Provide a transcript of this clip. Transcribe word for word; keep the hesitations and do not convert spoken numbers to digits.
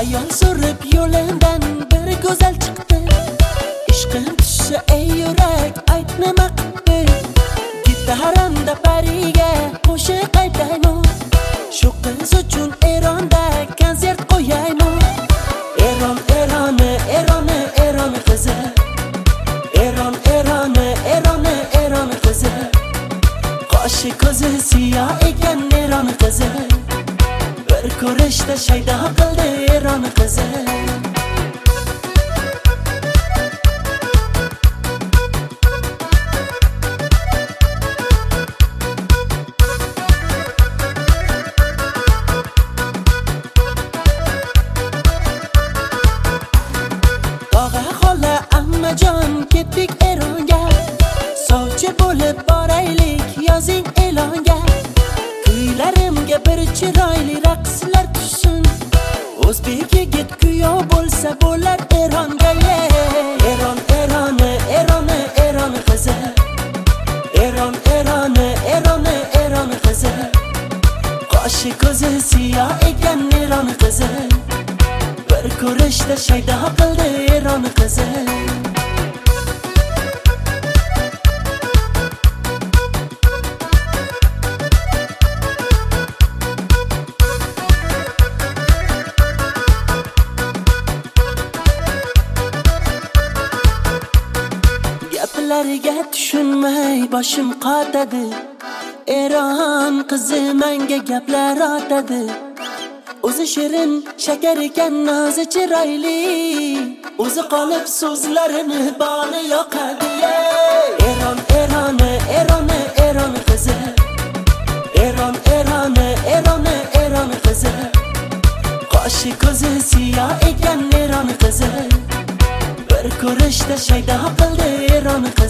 Ayol so'rib yo'limdan bir go'zal chiqdi. Ishqim tushsa ey yurak ayt nima qildi. Gitaramda pariga qo'shiq aytayman. Shu qiz uchun Eronda konsert qo'yayman. Eron, Eron, Eron, Eron qizi. Eron, Eron, Eron, Eron qizi. Qoshi ko'zi siyoh ekan Eron qizi. Bir ko'rishda shaydo qildi Eron qizi. Tog'a xola ammajon ketdik Eronga. Sovchi bo'lib boraylik yozing e'longa. Kuylarimga bir chiroyli raqslar tushsin. O'zbek yigit kuyov bo'lsa bo'lar Eronga. Eron, Eron, Eron, Eron qizi. Eron, Eron, Eron, Eron qizi. Qoshi ko'zi siyoh ekan Eron qizi. Bir ko'rishda shaydo qildi Eron qizi. Gaplariga tushunmay boshim qotadi. Eron qizi menga gaplar otadi. O'zi shirin shakar ekan nozi chiroyli. O'zi qolib so'zlarini boni yoqadi. Eron, Eron, Eron, Eron qizi. Eron, Eron, Eron, Eron qizi. Qoshi ko'zi siyoh ekan Eron qizi. Bir ko'rishda shaydo qildi Eron qizi.